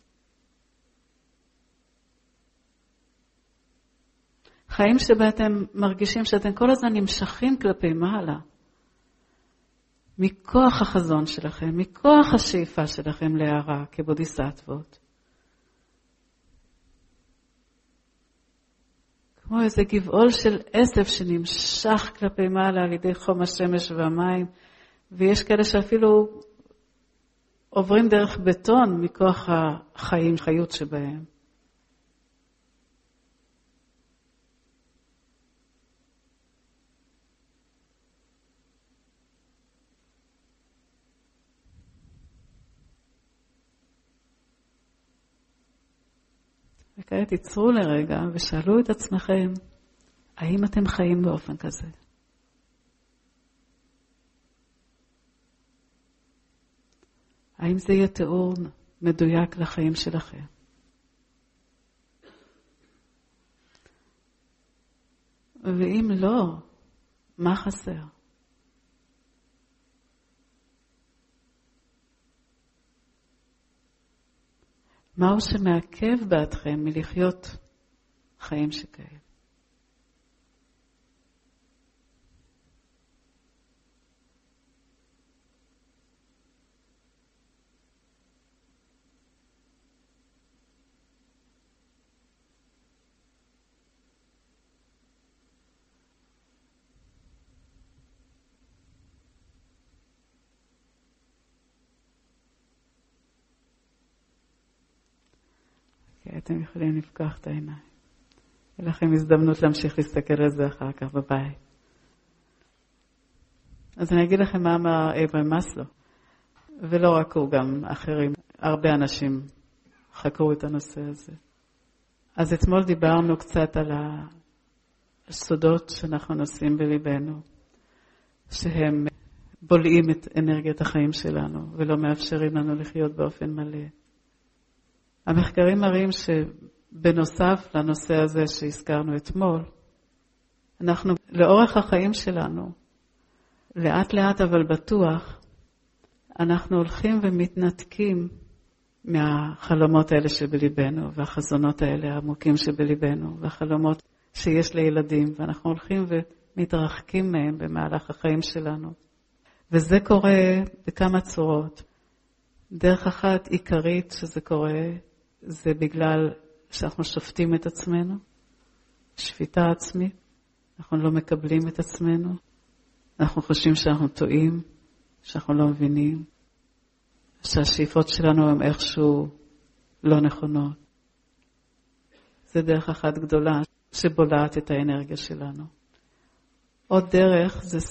חיים שבה אתם מרגישים שאתם כל הזמן נמשכים כלפי מעלה. מכוח החזון שלכם, מכוח השאיפה שלכם להערה כבודיסטוות. כמו איזה גבעול של עשב שנמשך כלפי מעלה על ידי חום השמש והמים, ויש כאלה שאפילו עוברים דרך בטון מכוח החיים, חיות שבהם. וכעת תיצרו לרגע ושאלו את עצמכם, האם אתם חיים באופן כזה? האם זה יהיה תיאור מדויק לחיים שלכם? ואם לא, מה חסר? מהו שמעכב בעדכם מלחיות חיים שכאלה? אתם יכולים לפקוח את העיניים. יהיה לכם הזדמנות להמשיך להסתכל על זה אחר כך בבית. אז אני אגיד לכם מה אמר אברהם מאסלו. ולא רק הוא, גם אחרים. הרבה אנשים חקרו את הנושא הזה. אז אתמול דיברנו קצת על הסודות שאנחנו נושאים בליבנו, שהם בולעים את אנרגיית החיים שלנו, ולא מאפשרים לנו לחיות באופן מלא. המחקרים מראים שבנוסף לנושא הזה שהזכרנו אתמול, אנחנו לאורך החיים שלנו, לאט לאט אבל בטוח, אנחנו הולכים ומתנתקים מהחלומות האלה שבליבנו, והחזונות האלה העמוקים שבליבנו, והחלומות שיש לילדים, ואנחנו הולכים ומתרחקים מהם במהלך החיים שלנו. וזה קורה בכמה צורות. דרך אחת עיקרית שזה קורה, זה בגלל שאנחנו שופטים את עצמנו, שפיטה עצמית, אנחנו לא מקבלים את עצמנו, אנחנו חושבים שאנחנו טועים, שאנחנו לא מבינים, שהשאיפות שלנו הם איכשהו לא נכונות. זה דרך אחת גדולה שבולעת את האנרגיה שלנו. עוד דרך זה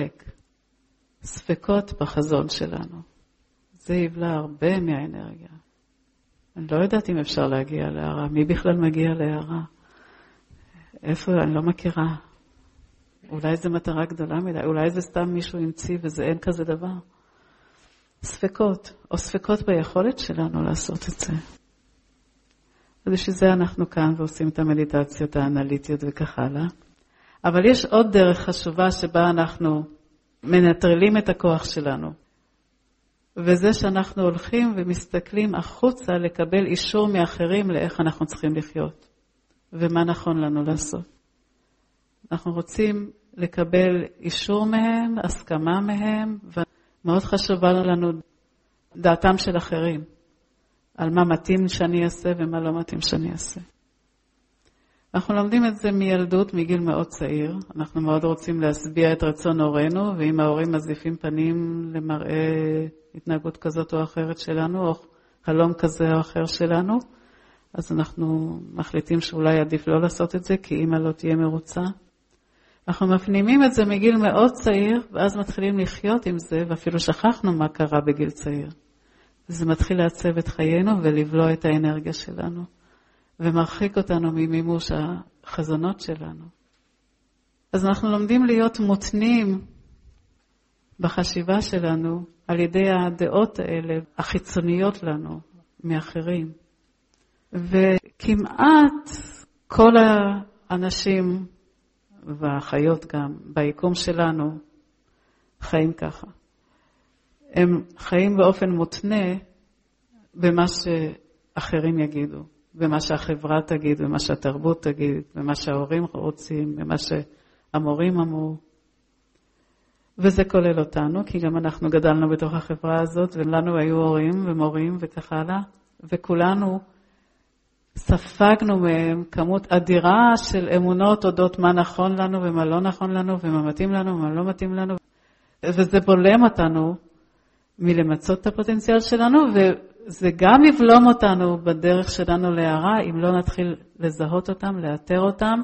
ספקות בחזון שלנו. זה יבלע הרבה מהאנרגיה. אני לא יודעת אם אפשר להגיע להערה. מי בכלל מגיע להערה? איפה? אני לא מכירה. אולי זו מטרה גדולה מדי. אולי זה סתם מישהו המציא וזה אין כזה דבר. ספקות, או ספקות ביכולת שלנו לעשות את זה. ובשביל זה אנחנו כאן ועושים את המדיטציות האנליטיות וכך הלאה. אבל יש עוד דרך חשובה שבה אנחנו מנטרלים את הכוח שלנו. וזה שאנחנו הולכים ומסתכלים החוצה לקבל אישור מאחרים לאיך אנחנו צריכים לחיות. ומה נכון לנו לעשות. אנחנו רוצים לקבל אישור מהם, הסכמה מהם, ומאוד חשובה לנו דעתם של אחרים. על מה מתאים שאני אעשה ומה לא מתאים שאני אעשה. אנחנו לומדים את זה מילדות, מגיל מאוד צעיר. אנחנו מאוד רוצים להשביע את רצון הורינו, ואם ההורים מזיפים פנים למראה התנהגות כזאת או אחרת שלנו, או חלום כזה או אחר שלנו, אז אנחנו מחליטים שאולי עדיף לא לעשות את זה, כי אמא לא תהיה מרוצה. אנחנו מפנימים את זה מגיל מאוד צעיר, ואז מתחילים לחיות עם זה, ואפילו שכחנו מה קרה בגיל צעיר. זה מתחיל לעצב את חיינו ולבלוע את האנרגיה שלנו, ומרחיק אותנו ממימוש החזונות שלנו. אז אנחנו לומדים להיות מותנים בחשיבה שלנו, על ידי הדעות האלה, החיצוניות לנו, מאחרים. וכמעט כל האנשים והחיות גם ביקום שלנו חיים ככה. הם חיים באופן מותנה במה שאחרים יגידו, במה שהחברה תגיד, במה שהתרבות תגיד, במה שההורים רוצים, במה שהמורים אמרו. וזה כולל אותנו, כי גם אנחנו גדלנו בתוך החברה הזאת, ולנו היו הורים ומורים וכך הלאה, וכולנו ספגנו מהם כמות אדירה של אמונות אודות מה נכון לנו ומה לא נכון לנו, ומה מתאים לנו ומה לא מתאים לנו, וזה בולם אותנו מלמצות את הפוטנציאל שלנו, וזה גם יבלום אותנו בדרך שלנו להערה, אם לא נתחיל לזהות אותם, לאתר אותם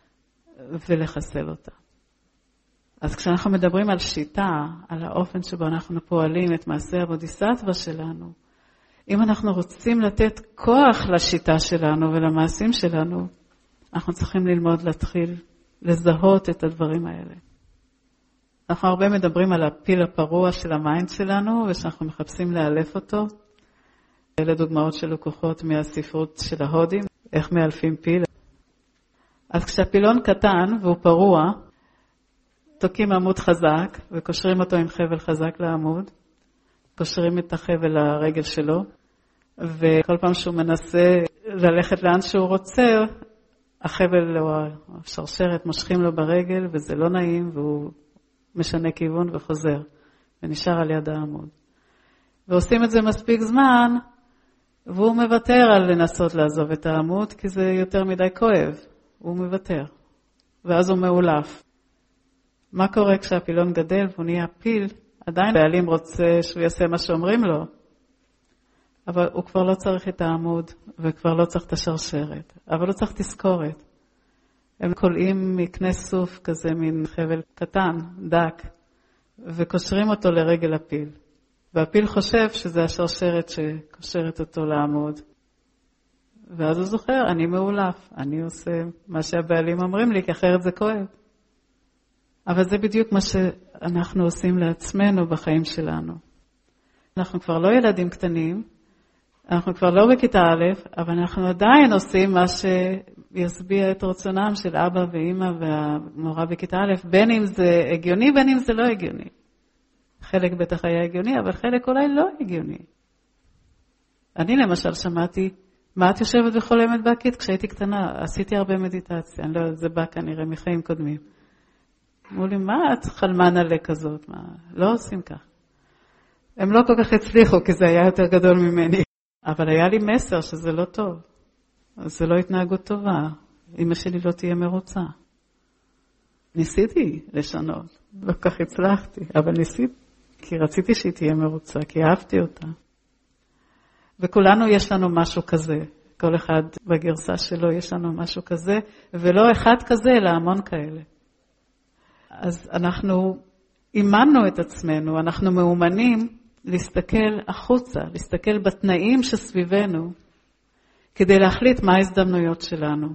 ולחסל אותם. אז כשאנחנו מדברים על שיטה, על האופן שבו אנחנו פועלים את מעשה הבודיסטווה שלנו, אם אנחנו רוצים לתת כוח לשיטה שלנו ולמעשים שלנו, אנחנו צריכים ללמוד להתחיל לזהות את הדברים האלה. אנחנו הרבה מדברים על הפיל הפרוע של המיינד שלנו, ושאנחנו מחפשים לאלף אותו. אלה דוגמאות של לקוחות מהספרות של ההודים, איך מאלפים פיל. אז כשהפילון קטן והוא פרוע, תוקים עמוד חזק וקושרים אותו עם חבל חזק לעמוד, קושרים את החבל לרגל שלו, וכל פעם שהוא מנסה ללכת לאן שהוא רוצה, החבל או השרשרת מושכים לו ברגל, וזה לא נעים, והוא משנה כיוון וחוזר, ונשאר על יד העמוד. ועושים את זה מספיק זמן, והוא מוותר על לנסות לעזוב את העמוד, כי זה יותר מדי כואב. הוא מוותר, ואז הוא מעולף. מה קורה כשהפילון גדל והוא נהיה פיל? עדיין בעלים רוצה שהוא יעשה מה שאומרים לו, אבל הוא כבר לא צריך את העמוד, וכבר לא צריך את השרשרת, אבל הוא צריך תזכורת. הם קולעים מקנה סוף כזה, מין חבל קטן, דק, וקושרים אותו לרגל הפיל. והפיל חושב שזה השרשרת שקושרת אותו לעמוד. ואז הוא זוכר, אני מעולף, אני עושה מה שהבעלים אומרים לי, כי אחרת זה כואב. אבל זה בדיוק מה שאנחנו עושים לעצמנו בחיים שלנו. אנחנו כבר לא ילדים קטנים, אנחנו כבר לא בכיתה א', אבל אנחנו עדיין עושים מה שיסביע את רצונם של אבא ואמא והמורה בכיתה א', בין אם זה הגיוני, בין אם זה לא הגיוני. חלק בטח היה הגיוני, אבל חלק אולי לא הגיוני. אני למשל שמעתי, מה את יושבת וחולמת בהקית? כשהייתי קטנה, עשיתי הרבה מדיטציה, אני לא, זה בא כנראה מחיים קודמים. אמרו לי, מה את חלמן עלי כזאת? מה? לא עושים כך. הם לא כל כך הצליחו, כי זה היה יותר גדול ממני. אבל היה לי מסר שזה לא טוב. זה לא התנהגות טובה. אמא שלי לא תהיה מרוצה. ניסיתי לשנות. לא כך הצלחתי, אבל ניסיתי. כי רציתי שהיא תהיה מרוצה, כי אהבתי אותה. וכולנו יש לנו משהו כזה. כל אחד בגרסה שלו יש לנו משהו כזה, ולא אחד כזה, אלא המון כאלה. אז אנחנו אימנו את עצמנו, אנחנו מאומנים להסתכל החוצה, להסתכל בתנאים שסביבנו, כדי להחליט מה ההזדמנויות שלנו.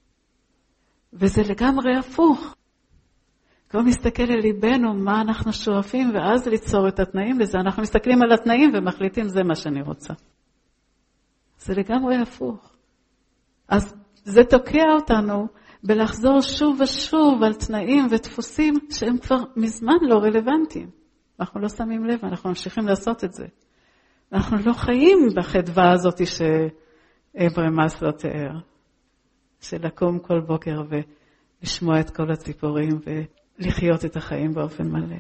וזה לגמרי הפוך. כבר מסתכל על ליבנו מה אנחנו שואפים, ואז ליצור את התנאים לזה. אנחנו מסתכלים על התנאים ומחליטים זה מה שאני רוצה. זה לגמרי הפוך. אז זה תוקע אותנו בלחזור שוב ושוב על תנאים ודפוסים שהם כבר מזמן לא רלוונטיים. אנחנו לא שמים לב, אנחנו ממשיכים לעשות את זה. אנחנו לא חיים בחדווה הזאת שאברהם מאסלו תיאר, של לקום כל בוקר ולשמוע את כל הציפורים ולחיות את החיים באופן מלא.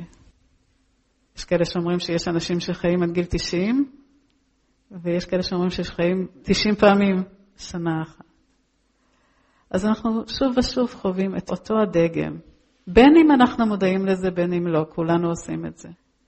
יש כאלה שאומרים שיש אנשים שחיים עד גיל 90, ויש כאלה שאומרים שיש חיים 90 פעמים שנה אחת. אז אנחנו שוב ושוב חווים את אותו הדגם. בין אם אנחנו מודעים לזה, בין אם לא, כולנו עושים את זה.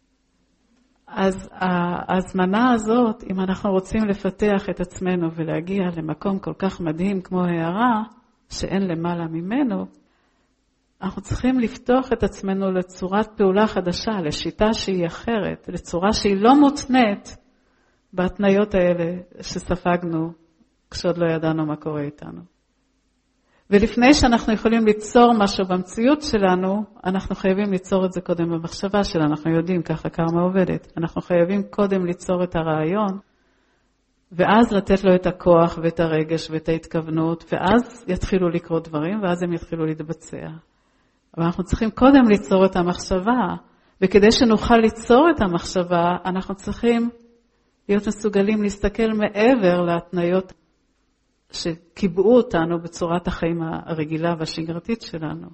אז ההזמנה הזאת, אם אנחנו רוצים לפתח את עצמנו ולהגיע למקום כל כך מדהים כמו הערה, שאין למעלה ממנו, אנחנו צריכים לפתוח את עצמנו לצורת פעולה חדשה, לשיטה שהיא אחרת, לצורה שהיא לא מותנית בהתניות האלה שספגנו כשעוד לא ידענו מה קורה איתנו. ולפני שאנחנו יכולים ליצור משהו במציאות שלנו, אנחנו חייבים ליצור את זה קודם במחשבה שלנו. אנחנו יודעים ככה קרמה עובדת. אנחנו חייבים קודם ליצור את הרעיון, ואז לתת לו את הכוח ואת הרגש ואת ההתכוונות, ואז יתחילו לקרות דברים, ואז הם יתחילו להתבצע. אבל אנחנו צריכים קודם ליצור את המחשבה, וכדי שנוכל ליצור את המחשבה, אנחנו צריכים להיות מסוגלים להסתכל מעבר להתניות שקיבעו אותנו בצורת החיים הרגילה והשגרתית שלנו.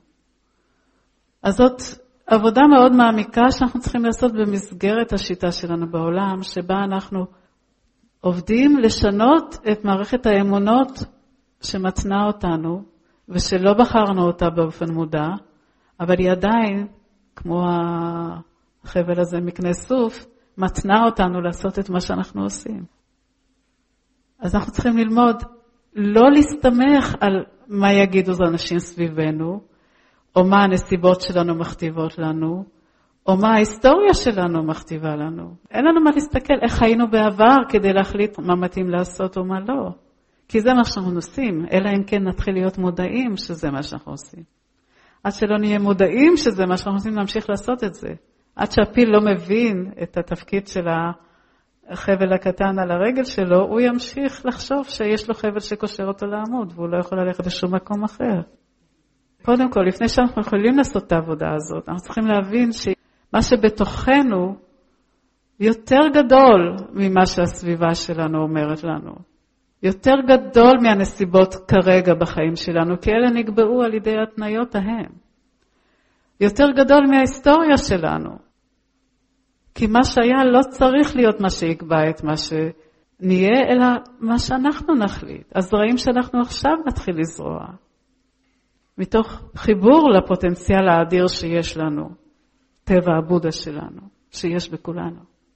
אז זאת עבודה מאוד מעמיקה שאנחנו צריכים לעשות במסגרת השיטה שלנו בעולם, שבה אנחנו עובדים לשנות את מערכת האמונות שמתנה אותנו, ושלא בחרנו אותה באופן מודע, אבל היא עדיין, כמו החבל הזה מקנה סוף, מתנה אותנו לעשות את מה שאנחנו עושים. אז אנחנו צריכים ללמוד לא להסתמך על מה יגידו אנשים סביבנו, או מה הנסיבות שלנו מכתיבות לנו, או מה ההיסטוריה שלנו מכתיבה לנו. אין לנו מה להסתכל איך היינו בעבר כדי להחליט מה מתאים לעשות או מה לא. כי זה מה שאנחנו עושים, אלא אם כן נתחיל להיות מודעים שזה מה שאנחנו עושים. עד שלא נהיה מודעים שזה מה שאנחנו עושים, נמשיך לעשות את זה. עד שהפיל לא מבין את התפקיד של החבל הקטן על הרגל שלו, הוא ימשיך לחשוב שיש לו חבל שקושר אותו לעמוד, והוא לא יכול ללכת לשום מקום אחר. קודם כל, לפני שאנחנו יכולים לעשות את העבודה הזאת, אנחנו צריכים להבין שמה שבתוכנו יותר גדול ממה שהסביבה שלנו אומרת לנו. יותר גדול מהנסיבות כרגע בחיים שלנו, כי אלה נקבעו על ידי התניות ההם. יותר גדול מההיסטוריה שלנו. כי מה שהיה לא צריך להיות מה שיקבע את מה שנהיה, אלא מה שאנחנו נחליט. הזרעים שאנחנו עכשיו נתחיל לזרוע. מתוך חיבור לפוטנציאל האדיר שיש לנו, טבע הבודה שלנו, שיש בכולנו.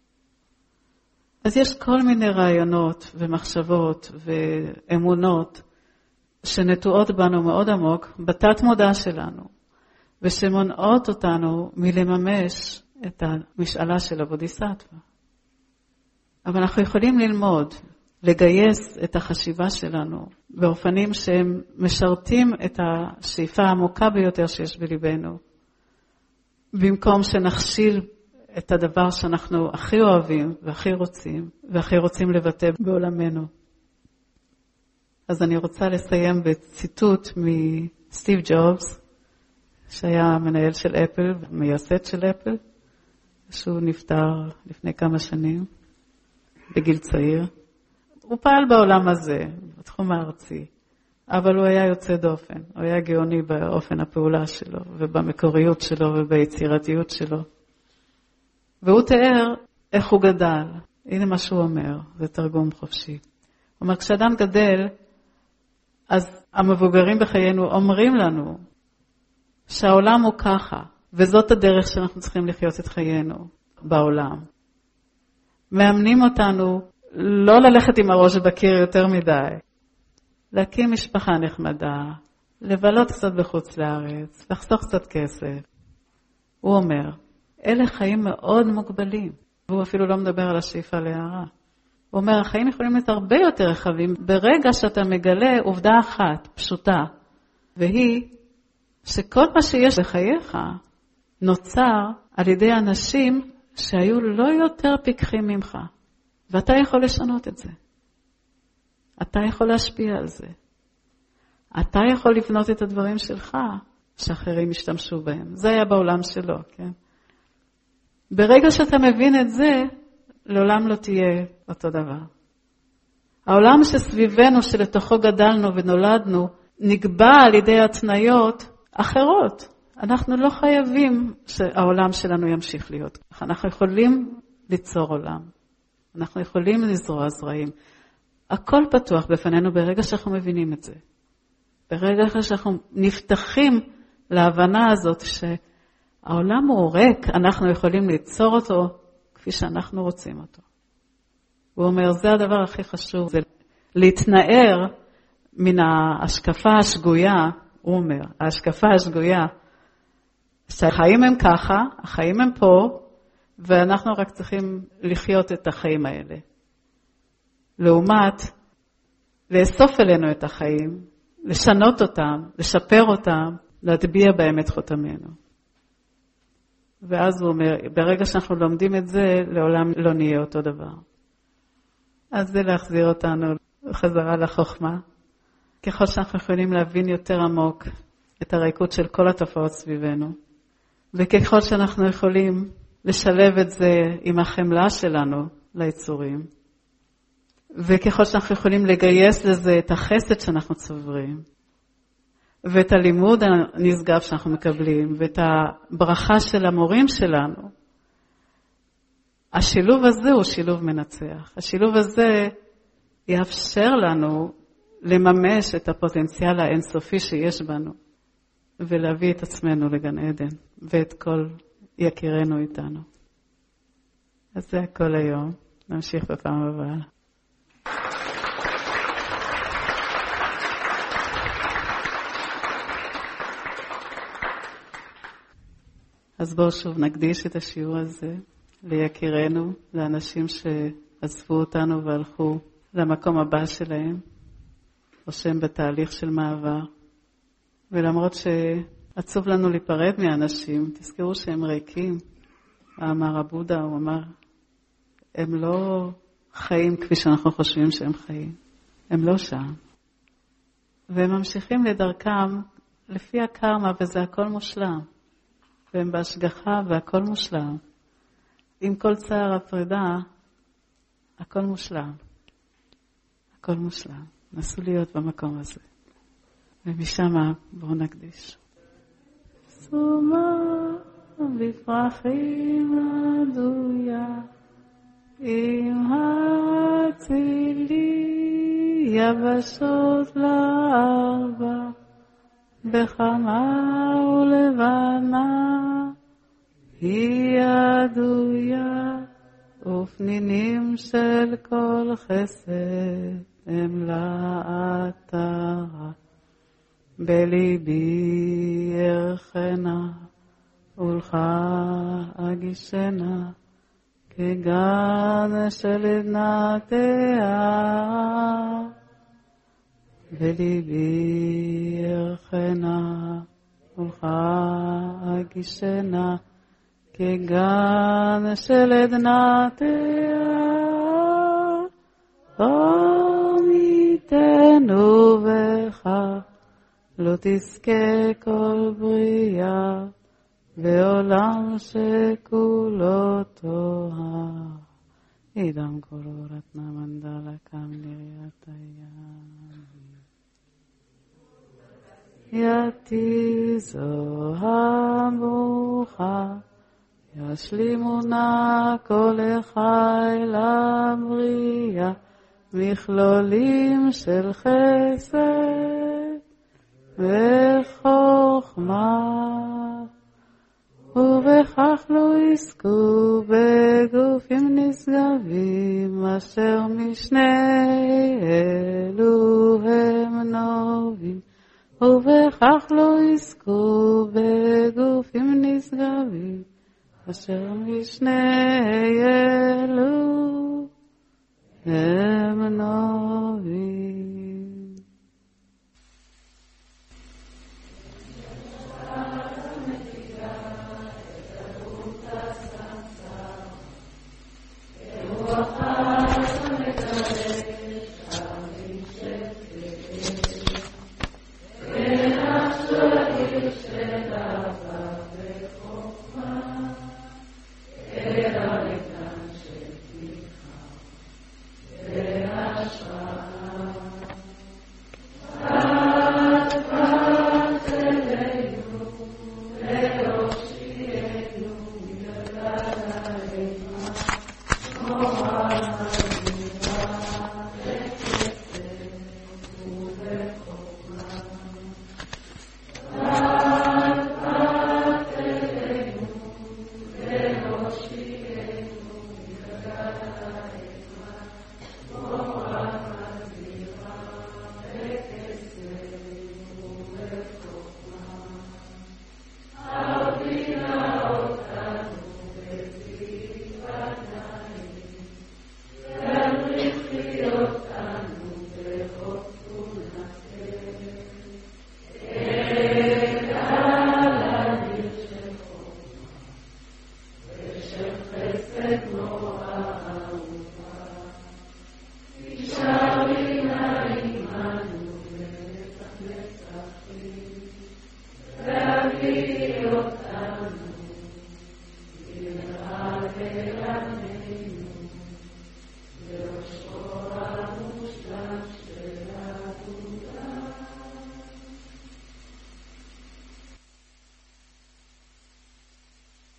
אז יש כל מיני רעיונות ומחשבות ואמונות שנטועות בנו מאוד עמוק, בתת מודע שלנו, ושמונעות אותנו מלממש את המשאלה של הבודיסטווה. אבל אנחנו יכולים ללמוד, לגייס את החשיבה שלנו באופנים שהם משרתים את השאיפה העמוקה ביותר שיש בליבנו, במקום שנכשיל את הדבר שאנחנו הכי אוהבים והכי רוצים לבטא בעולמנו. אז אני רוצה לסיים בציטוט מסטיב ג'ובס, שהיה מנהל של אפל, מייסד של אפל, שהוא נפטר לפני כמה שנים, בגיל צעיר. הוא פעל בעולם הזה, בתחום הארצי, אבל הוא היה יוצא דופן, הוא היה גאוני באופן הפעולה שלו, ובמקוריות שלו וביצירתיות שלו. והוא תיאר איך הוא גדל. הנה מה שהוא אומר, זה תרגום חופשי. הוא אומר, כשאדם גדל, אז המבוגרים בחיינו אומרים לנו שהעולם הוא ככה, וזאת הדרך שאנחנו צריכים לחיות את חיינו בעולם. מאמנים אותנו לא ללכת עם הראש בקיר יותר מדי, להקים משפחה נחמדה, לבלות קצת בחוץ לארץ, לחסוך קצת כסף. הוא אומר, אלה חיים מאוד מוגבלים, והוא אפילו לא מדבר על השאיפה להערה. הוא אומר, החיים יכולים להיות הרבה יותר רחבים, ברגע שאתה מגלה עובדה אחת, פשוטה, והיא שכל מה שיש בחייך נוצר על ידי אנשים שהיו לא יותר פיקחים ממך, ואתה יכול לשנות את זה. אתה יכול להשפיע על זה. אתה יכול לבנות את הדברים שלך, שאחרים ישתמשו בהם. זה היה בעולם שלו, כן? ברגע שאתה מבין את זה, לעולם לא תהיה אותו דבר. העולם שסביבנו, שלתוכו גדלנו ונולדנו, נקבע על ידי התניות אחרות. אנחנו לא חייבים שהעולם שלנו ימשיך להיות ככה. אנחנו יכולים ליצור עולם. אנחנו יכולים לזרוע זרעים. הכל פתוח בפנינו ברגע שאנחנו מבינים את זה. ברגע שאנחנו נפתחים להבנה הזאת שהעולם הוא ריק, אנחנו יכולים ליצור אותו כפי שאנחנו רוצים אותו. הוא אומר, זה הדבר הכי חשוב, זה להתנער מן ההשקפה השגויה, הוא אומר, ההשקפה השגויה, שהחיים הם ככה, החיים הם פה, ואנחנו רק צריכים לחיות את החיים האלה. לעומת, לאסוף אלינו את החיים, לשנות אותם, לשפר אותם, להטביע בהם את חותמנו. ואז הוא אומר, ברגע שאנחנו לומדים את זה, לעולם לא נהיה אותו דבר. אז זה להחזיר אותנו חזרה לחוכמה. ככל שאנחנו יכולים להבין יותר עמוק את הריקות של כל התופעות סביבנו, וככל שאנחנו יכולים לשלב את זה עם החמלה שלנו ליצורים, וככל שאנחנו יכולים לגייס לזה את החסד שאנחנו צוברים, ואת הלימוד הנשגב שאנחנו מקבלים, ואת הברכה של המורים שלנו, השילוב הזה הוא שילוב מנצח. השילוב הזה יאפשר לנו לממש את הפוטנציאל האינסופי שיש בנו, ולהביא את עצמנו לגן עדן, ואת כל יקירנו איתנו. אז זה הכל היום. נמשיך בפעם הבאה. אז בואו שוב נקדיש את השיעור הזה ליקירנו, לאנשים שעזבו אותנו והלכו למקום הבא שלהם, או שהם בתהליך של מעבר. ולמרות שעצוב לנו להיפרד מאנשים, תזכרו שהם ריקים. אמר הבודה, הוא אמר, הם לא חיים כפי שאנחנו חושבים שהם חיים. הם לא שם. והם ממשיכים לדרכם לפי הקרמה, וזה הכל מושלם. והם בהשגחה והכל מושלם. עם כל צער הפרידה, הכל מושלם. הכל מושלם. נסו להיות במקום הזה. ומשם בואו נקדיש. סומה בפרחים הדויה, עם הצילי יבשות לארבע, בחמה ולבנה היא הדויה, ופנינים של כל חסד הם לאתרה. בליבי ארחנה ולך אגישנה, כגן של עדנתיה. בליבי ארחנה ולך אגישנה, כגן של עדנתיה. עמיתנו בך לא תזכה כל בריאה, בעולם שכולו טוהר. אידם כולו רתנה מנדלה קם לראיית הים. יתיזו המרוחה, ישלימונה כל החי לבריאה, מכלולים של חסד וחוכמה, ובכך לא יזכו בגופים נשגבים, אשר משני אלו הם נובים. ובכך לא יזכו בגופים נשגבים, אשר משני אלו הם נובים.